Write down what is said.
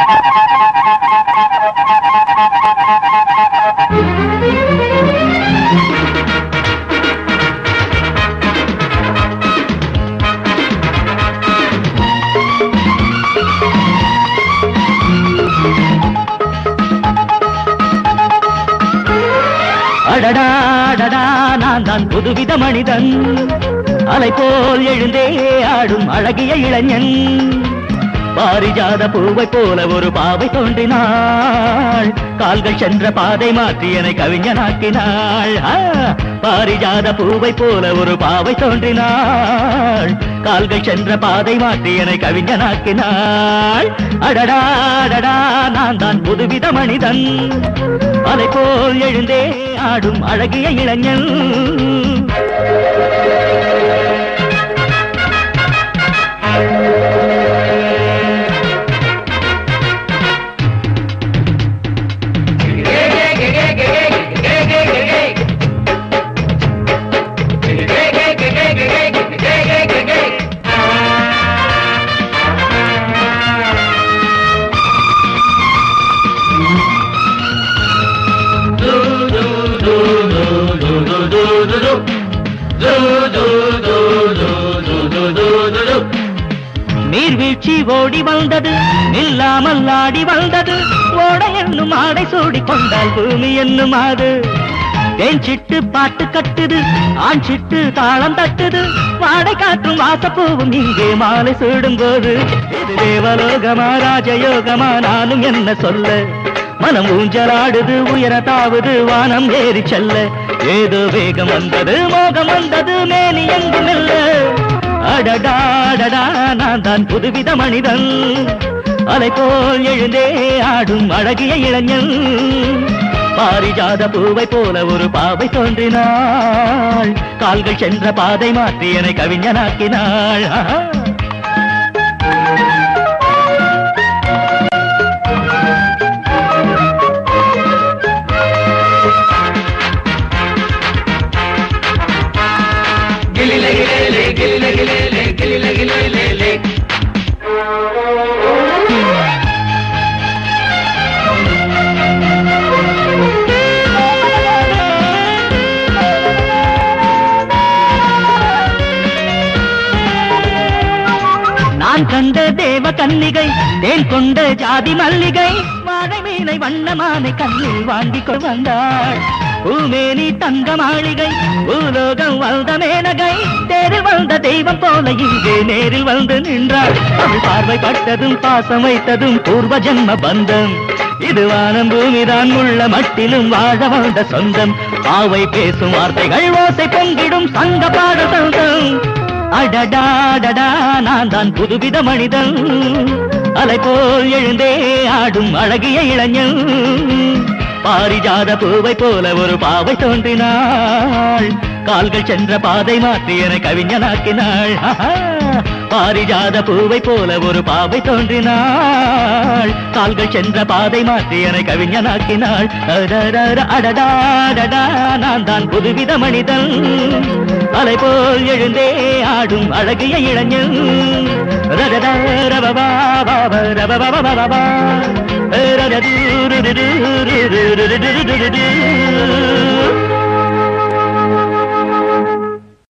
அடடா நான் தான் புதுவித மனிதன், அலை போல் எழுந்தே ஆடும் அழகிய இளைஞன். பாரிஜாத பூவை போல ஒரு பாவை தோன்றினாள், கால்கள் சென்ற பாதை மாற்றி என்னை கவிஞனாக்கினாள். பாரிஜாத பூவை போல ஒரு பாவை தோன்றினாள், கால்கள் சென்ற பாதை மாற்றி என்னை கவிஞனாக்கினாள். அடடா நான் தான் புதுவித மனிதன், அலை போல் எழுந்தே ஆடும் அழகிய இளைஞன். நீர்வீழ்ச்சி ஓடி வந்தது, இல்லாமல் ஆடி வந்தது, ஓட என்னும் ஆடை சூடி கொண்டால் பூமி என்னும் ஆடு. தேன் சிட்டு பாட்டு கட்டுது, ஆண் சிட்டு தாளம் தட்டுது, வாடை காற்றும் வாசப்பூவும் இங்கே மாலை சூடும் போது. இது தேவலோகமா ராஜயோகமா நானும் என்ன சொல்ல, மனம் ஊஞ்சலாடுது உயர தாவுது வானம் ஏறி செல்ல. ஏதோ வேகம் வந்தது மோகம் வந்தது மேனி எங்கும் இல்ல. அடடா நான் தான் புதுவித மனிதன், அலை போல் எழுந்தே ஆடும் அழகிய இளைஞன். பாரிஜாத பூவை போல ஒரு பாவை தோன்றினாள், கால்கள் சென்ற பாதை மாற்றி என்னை கவிஞனாக்கினாள். நான் கண்ட தேவ கன்னிகை, தேன் கொண்ட ஜாதி மல்லிகை, வாழை மீனை வண்ணமானை கண்ணில் வாங்கி கொண்டு வந்தாள். பூமேனி தங்க மாளிகை, பூலோகம் வந்த மேனகை, தேரில் வந்த தெய்வம் போல இங்கே நேரில் வந்து நின்றாள். அவள் பார்வை பட்டதும் பாசம் வைத்ததும் பூர்வ ஜன்ம பந்தம். இது வானம் பூமிதான் உள்ள மட்டிலும் வாழ வந்த சொந்தம். பாவை பேசும் வார்த்தைகள் ஓசை பொங்கிடும் சங்க பாட சொந்தம். அடடா நான் தான் புதுவித மனிதன், அலை போல் எழுந்தே ஆடும் அழகிய இளைஞன். பாரிஜாத பூவை போல ஒரு பாவை தோன்றினாள், கால்கள் சென்ற பாதை மாற்றி என்னை கவிஞனாக்கினாள். பாரிஜாத பூவை போல ஒரு பாவை தோன்றினாள், கால்கள் சென்ற பாதை மாற்றி என்னை கவிஞனாக்கினாள். அடடா நான் தான் புதுவித மனிதன், அலை போல் எழுந்தே ஆடும் அழகிய இளைஞன். ரதா ரபா பாபா ரபா பாபா ரதா